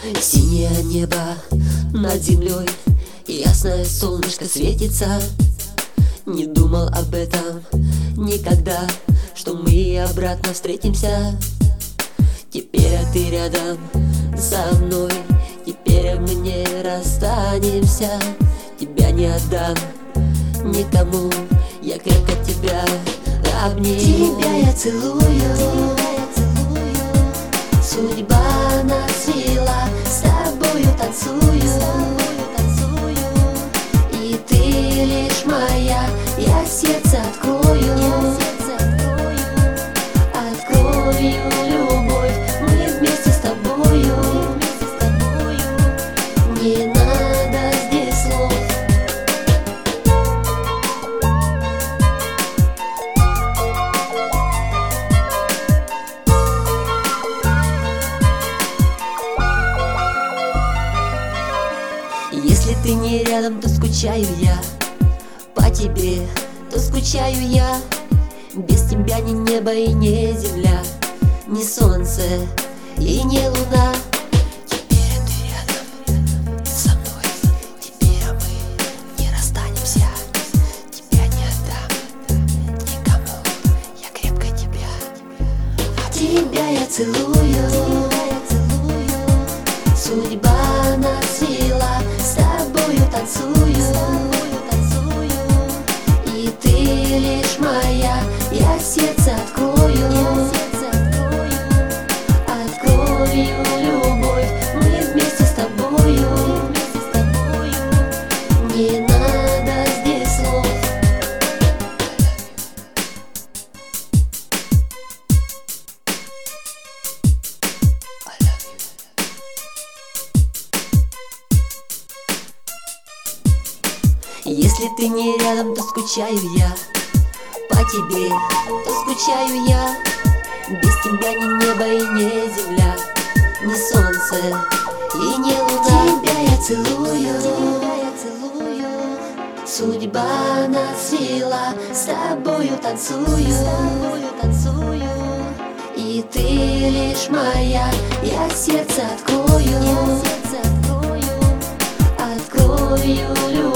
Синее небо над землей, ясное солнышко светится. Не думал об этом никогда, что мы обратно встретимся. Теперь ты рядом со мной, теперь мы не расстанемся. Тебя не отдам никому, я крепко тебя обниму. Тебя я целую, судьба нас свела, с тобою танцую, и ты лишь моя, я сердце открою, открою любовь, мы вместе с тобою, не надо здесь слов. Если ты не рядом, то скучаю я по тебе, то скучаю я. Без тебя ни небо и не земля, ни солнце и не луна. Теперь ты рядом со мной, теперь мы не расстанемся. Тебя не отдам никому, я крепко тебя обниму. Тебя я целую, судьба нас свела, с тобою танцую, и ты лишь моя, я сердце открою, открою любовь, мы вместе с тобою, не надо здесь слов. Если ты не рядом, то скучаю я по тебе, то скучаю я. Без тебя ни небо и не земля, ни солнце и не луна. Тебя я целую, судьба нас свела, с тобою танцую, и ты лишь моя, я сердце открою, открою любовь.